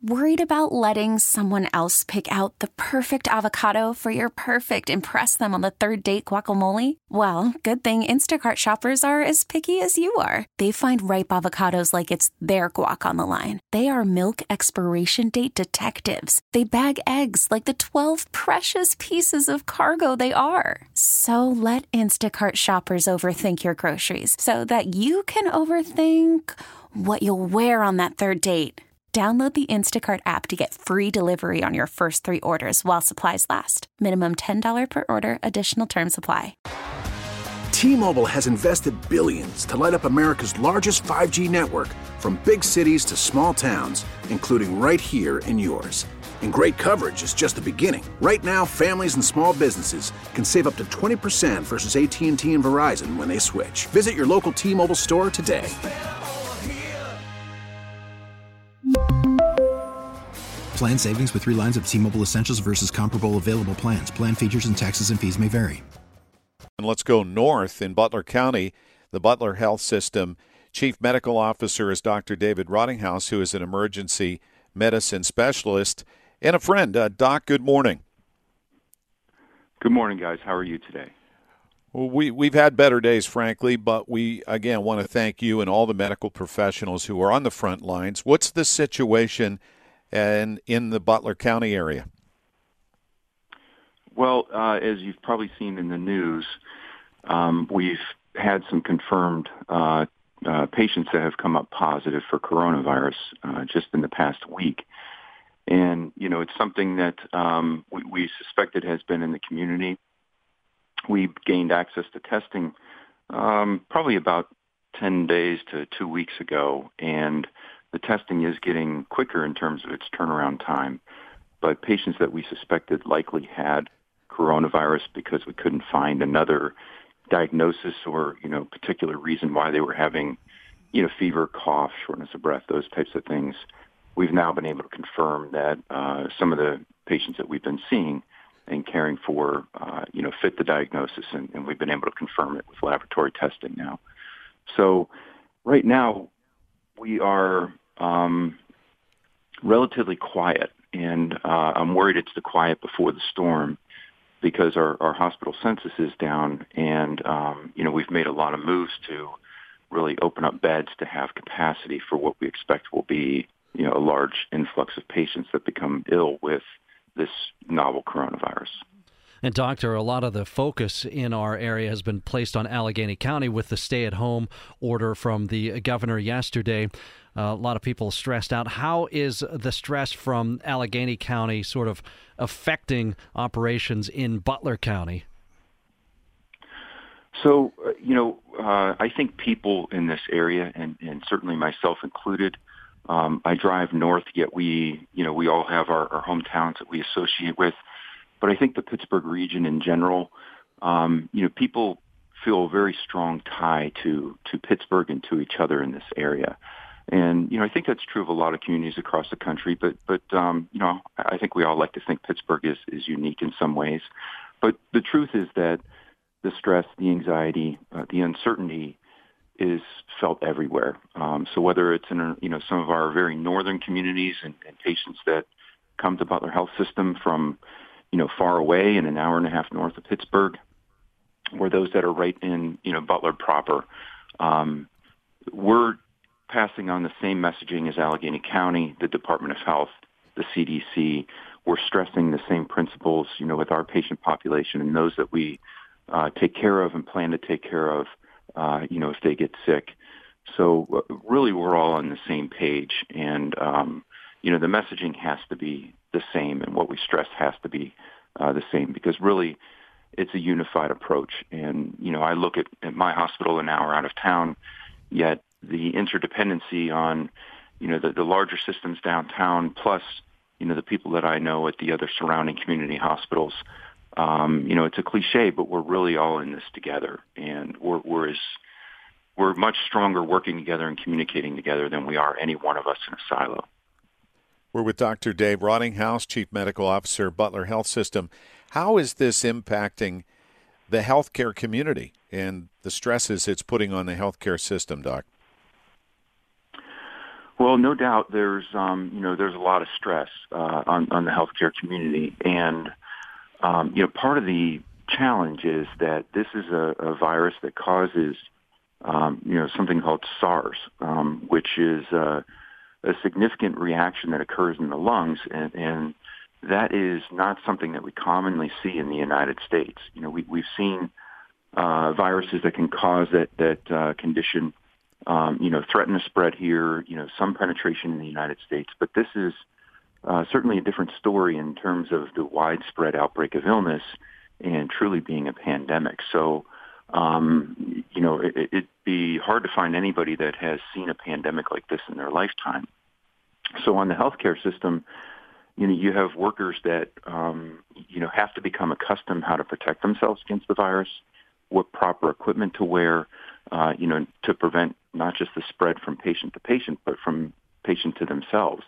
Worried about letting someone else pick out the perfect avocado for your perfect impress them on the third date guacamole? Well, good thing Instacart shoppers are as picky as you are. They find ripe avocados like it's their guac on the line. They are milk expiration date detectives. They bag eggs like the 12 precious pieces of cargo they are. So let Instacart shoppers overthink your groceries so that you can overthink what you'll wear on that third date. Download the Instacart app to get free delivery on your first 3 orders while supplies last. Minimum $10 per order. Additional terms apply. T-Mobile has invested billions to light up America's largest 5G network, from big cities to small towns, including right here in yours. And great coverage is just the beginning. Right now, families and small businesses can save up to 20% versus AT&T and Verizon when they switch. Visit your local T-Mobile store today. Plan savings with 3 lines of T-Mobile Essentials versus comparable available plans. Plan features and taxes and fees may vary. And let's go north in Butler County. The Butler Health System Chief Medical Officer is Dr. David Rottinghaus, who is an emergency medicine specialist and a friend. Doc, good morning. Good morning, guys. How are you today? Well, we've had better days, frankly, but we, again, want to thank you and all the medical professionals who are on the front lines. What's the situation in the Butler County area? Well, as you've probably seen in the news, we've had some confirmed patients that have come up positive for coronavirus just in the past week. And, you know, it's something that we suspected has been in the community. We gained access to testing probably about 10 days to 2 weeks ago, and the testing is getting quicker in terms of its turnaround time. But patients that we suspected likely had coronavirus because we couldn't find another diagnosis or, you know, particular reason why they were having, you know, fever, cough, shortness of breath, those types of things. We've now been able to confirm that some of the patients that we've been seeing and caring for, you know, fit the diagnosis, and we've been able to confirm it with laboratory testing now. So right now we are relatively quiet, and I'm worried it's the quiet before the storm because our hospital census is down, and, you know, we've made a lot of moves to really open up beds to have capacity for what we expect will be, you know, a large influx of patients that become ill with this novel coronavirus. And Doctor, a lot of the focus in our area has been placed on Allegheny County with the stay-at-home order from the governor yesterday. A lot of people stressed out. How is the stress from Allegheny County sort of affecting operations in Butler County? So, you know, I think people in this area, and certainly myself included, I drive north, yet we all have our hometowns that we associate with. But I think the Pittsburgh region in general, you know, people feel a very strong tie to Pittsburgh and to each other in this area. And, you know, I think that's true of a lot of communities across the country. But you know, I think we all like to think Pittsburgh is unique in some ways. But the truth is that the stress, the anxiety, the uncertainty is felt everywhere. So whether it's in, you know, some of our very northern communities and patients that come to Butler Health System from, you know, far away and an hour and a half north of Pittsburgh, or those that are right in, you know, Butler proper, we're passing on the same messaging as Allegheny County, the Department of Health, the CDC. We're stressing the same principles, you know, with our patient population and those that we take care of and plan to take care of, you know, if they get sick. So really we're all on the same page, and, you know, the messaging has to be the same, and what we stress has to be the same, because really it's a unified approach. And, you know, I look at my hospital an hour out of town, yet the interdependency on, you know, the larger systems downtown, plus, you know, the people that I know at the other surrounding community hospitals, you know, it's a cliche, but we're really all in this together, and we're much stronger working together and communicating together than we are any one of us in a silo. We're with Dr. Dave Rottinghaus, Chief Medical Officer, Butler Health System. How is this impacting the healthcare community and the stresses it's putting on the healthcare system, Doc? Well, no doubt there's there's a lot of stress on the healthcare community, and part of the challenge is that this is a virus that causes something called SARS, which is a significant reaction that occurs in the lungs, and that is not something that we commonly see in the United States. We've seen viruses that can cause that condition. Threaten to spread here, some penetration in the United States. But this is certainly a different story in terms of the widespread outbreak of illness and truly being a pandemic. So, it'd be hard to find anybody that has seen a pandemic like this in their lifetime. So on the healthcare system, you have workers that, have to become accustomed how to protect themselves against the virus, what proper equipment to wear, to prevent not just the spread from patient to patient, but from patient to themselves.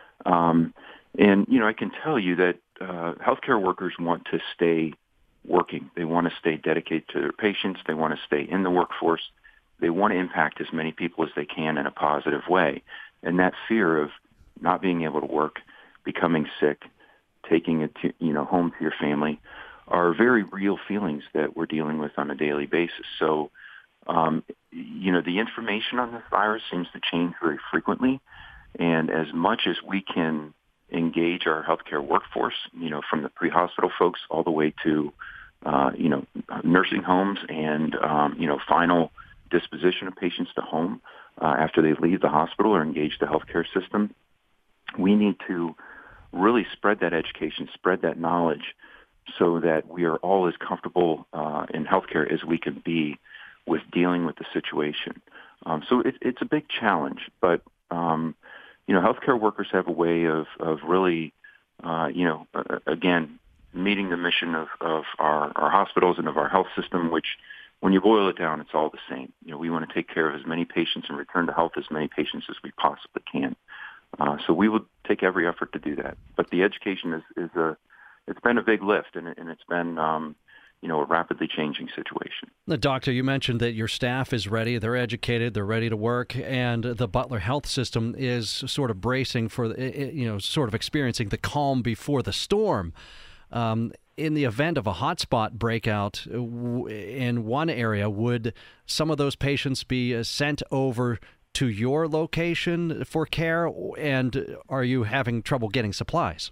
I can tell you that healthcare workers want to stay working. They want to stay dedicated to their patients. They want to stay in the workforce. They want to impact as many people as they can in a positive way. And that fear of not being able to work, becoming sick, taking it to, home to your family are very real feelings that we're dealing with on a daily basis. So, the information on this virus seems to change very frequently. And as much as we can engage our healthcare workforce, from the pre-hospital folks all the way to, nursing homes and, final disposition of patients to home after they leave the hospital or engage the healthcare system, we need to really spread that education, spread that knowledge so that we are all as comfortable in healthcare as we can be with dealing with the situation. So it's a big challenge, but, healthcare workers have a way of really, again, meeting the mission of our hospitals and of our health system, which when you boil it down, it's all the same. We want to take care of as many patients and return to health as many patients as we possibly can. So we will take every effort to do that. But the education it's been a big lift, and it's been, a rapidly changing situation. Doctor, you mentioned that your staff is ready, they're educated, they're ready to work, and the Butler Health System is sort of bracing for, sort of experiencing the calm before the storm. In the event of a hotspot breakout in one area, would some of those patients be sent over to your location for care, and are you having trouble getting supplies?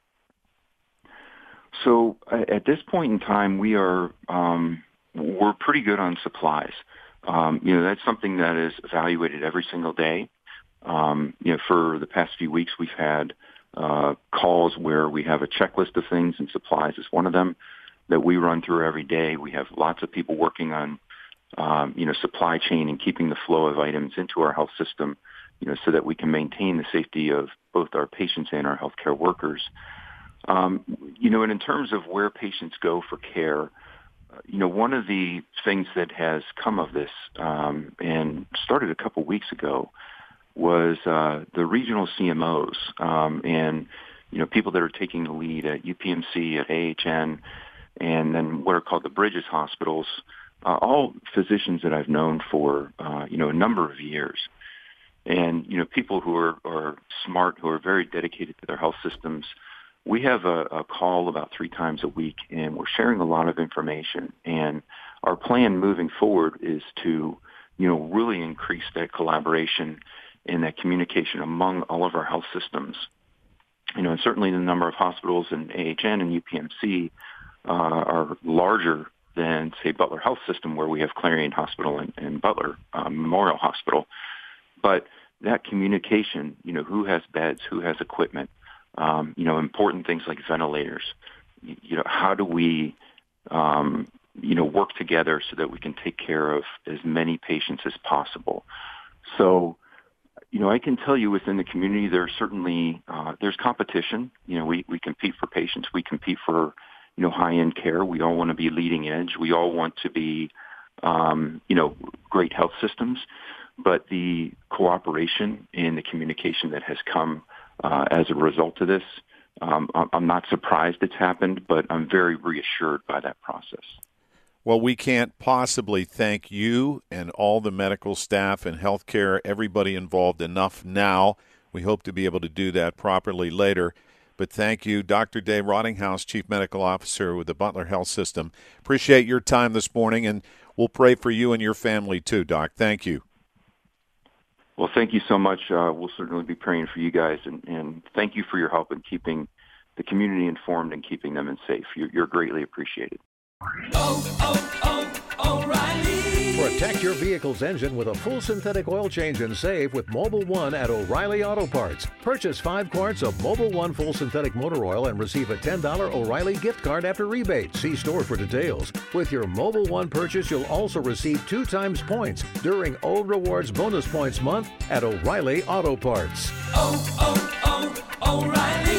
So at this point in time, we're pretty good on supplies. That's something that is evaluated every single day. For the past few weeks, we've had calls where we have a checklist of things, and supplies is one of them that we run through every day. We have lots of people working on, supply chain and keeping the flow of items into our health system, so that we can maintain the safety of both our patients and our healthcare workers. And in terms of where patients go for care, one of the things that has come of this and started a couple weeks ago was the regional CMOs and, people that are taking the lead at UPMC, at AHN, and then what are called the Bridges hospitals, all physicians that I've known for, a number of years. And, people who are smart, who are very dedicated to their health systems. We have a call about 3 times a week, and we're sharing a lot of information. And our plan moving forward is to, really increase that collaboration and that communication among all of our health systems. And certainly the number of hospitals in AHN and UPMC are larger than, say, Butler Health System, where we have Clarion Hospital and Butler Memorial Hospital. But that communication, who has beds, who has equipment, important things like ventilators, how do we, work together so that we can take care of as many patients as possible. So, I can tell you within the community, there's certainly, there's competition. We compete for patients. We compete for, high-end care. We all want to be leading edge. We all want to be, great health systems. But the cooperation and the communication that has come as a result of this, I'm not surprised it's happened, but I'm very reassured by that process. Well, we can't possibly thank you and all the medical staff and healthcare, everybody involved enough now. We hope to be able to do that properly later. But thank you, Dr. Dave Rottinghaus, Chief Medical Officer with the Butler Health System. Appreciate your time this morning, and we'll pray for you and your family too, Doc. Thank you. Well, thank you so much. We'll certainly be praying for you guys, and thank you for your help in keeping the community informed and keeping them safe. You're greatly appreciated. O'Reilly. Protect your vehicle's engine with a full synthetic oil change and save with Mobil 1 at O'Reilly Auto Parts. Purchase 5 quarts of Mobil 1 full synthetic motor oil and receive a $10 O'Reilly gift card after rebate. See store for details. With your Mobil 1 purchase, you'll also receive 2 times points during O Rewards Bonus Points Month at O'Reilly Auto Parts. O'Reilly.